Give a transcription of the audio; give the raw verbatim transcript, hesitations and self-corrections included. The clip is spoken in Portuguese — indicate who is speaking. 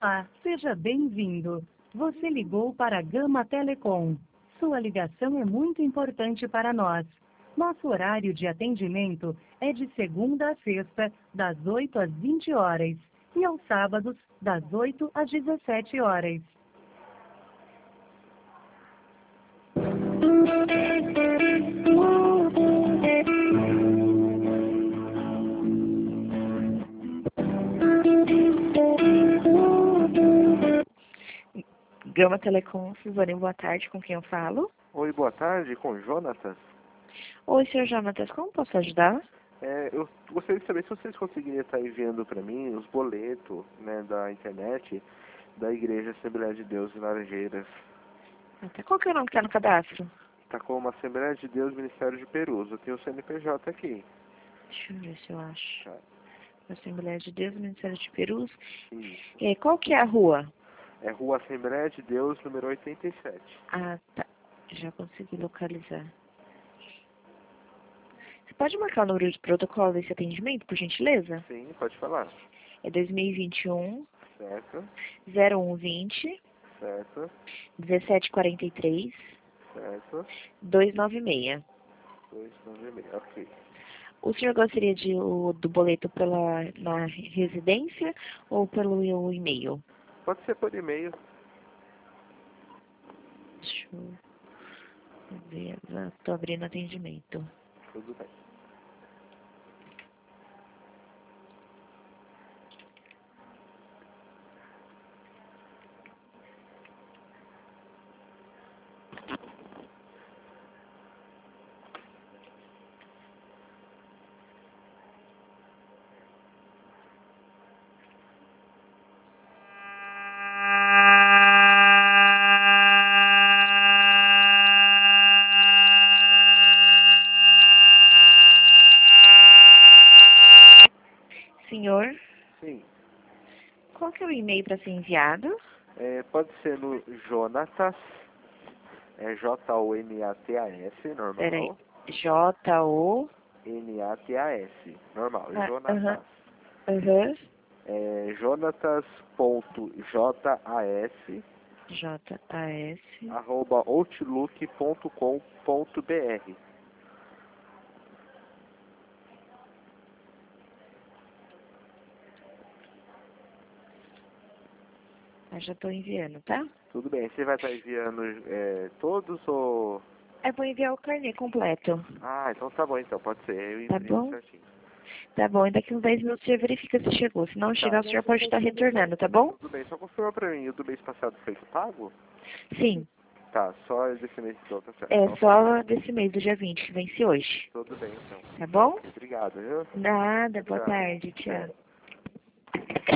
Speaker 1: Ah, seja bem-vindo. Você ligou para a Gama Telecom. Sua ligação é muito importante para nós. Nosso horário de atendimento é de segunda a sexta, das oito às vinte horas, e aos sábados, das oito às dezessete horas. Gama Telecom, Silvane, boa tarde, com quem eu falo?
Speaker 2: Oi, boa tarde, com o Jonatas.
Speaker 1: Oi, senhor Jonatas, como posso ajudar?
Speaker 2: É, eu gostaria de saber se vocês conseguiriam estar enviando para mim os boletos, né, da internet da Igreja Assembleia de Deus em Laranjeiras.
Speaker 1: Até qual que é o nome que está no cadastro?
Speaker 2: Está como Assembleia de Deus Ministério de Perus. Eu tenho o C N P J aqui.
Speaker 1: Deixa eu ver se eu acho.
Speaker 2: Tá.
Speaker 1: Assembleia de Deus, Ministério de Perus.
Speaker 2: Isso.
Speaker 1: E aí, qual que é a rua?
Speaker 2: É Rua Assembleia de Deus, número oitenta e sete.
Speaker 1: Ah, tá. Já consegui localizar. Você pode marcar o número de protocolo desse atendimento, por gentileza?
Speaker 2: Sim, pode falar.
Speaker 1: É dois mil e vinte e um,
Speaker 2: Certo,
Speaker 1: zero um vinte,
Speaker 2: certo,
Speaker 1: dezessete quarenta e três,
Speaker 2: certo.
Speaker 1: duzentos e noventa e seis.
Speaker 2: dois, nove, meio. Ok.
Speaker 1: O senhor gostaria de, o, do boleto pela, na residência ou pelo e-mail?
Speaker 2: Pode ser por e-mail.
Speaker 1: Deixa eu ver, estou abrindo atendimento.
Speaker 2: Tudo bem.
Speaker 1: Senhor,
Speaker 2: Sim.
Speaker 1: qual que é o e-mail para ser enviado?
Speaker 2: É, pode ser no Jonatas, é J O N A T A S,
Speaker 1: Peraí.
Speaker 2: normal.
Speaker 1: J O
Speaker 2: N A T A S, normal,
Speaker 1: Ah,
Speaker 2: Jonatas.
Speaker 1: Aham.
Speaker 2: É jonatas.jas,
Speaker 1: J A S.
Speaker 2: arroba outlook ponto com ponto br.
Speaker 1: Ah, já estou enviando, tá?
Speaker 2: Tudo bem, você vai estar enviando é, todos ou...
Speaker 1: Eu vou enviar o carnê completo.
Speaker 2: Ah, então tá bom então, pode ser, eu
Speaker 1: Tá
Speaker 2: imprimo
Speaker 1: bom?
Speaker 2: certinho.
Speaker 1: Tá bom, e daqui uns dez minutos você verifica se chegou. Se não chegar,
Speaker 2: Tá.
Speaker 1: o senhor pode estar retornando, tá bom?
Speaker 2: Tudo bem, só confirma pra mim, o do mês passado foi pago?
Speaker 1: Sim.
Speaker 2: Tá, só desse mês então, tá certo.
Speaker 1: É
Speaker 2: Então,
Speaker 1: só desse mês, do dia vinte, que vence hoje.
Speaker 2: tudo bem então.
Speaker 1: Tá bom?
Speaker 2: Obrigado, viu?
Speaker 1: Nada, boa
Speaker 2: Tchau.
Speaker 1: tarde, tchau.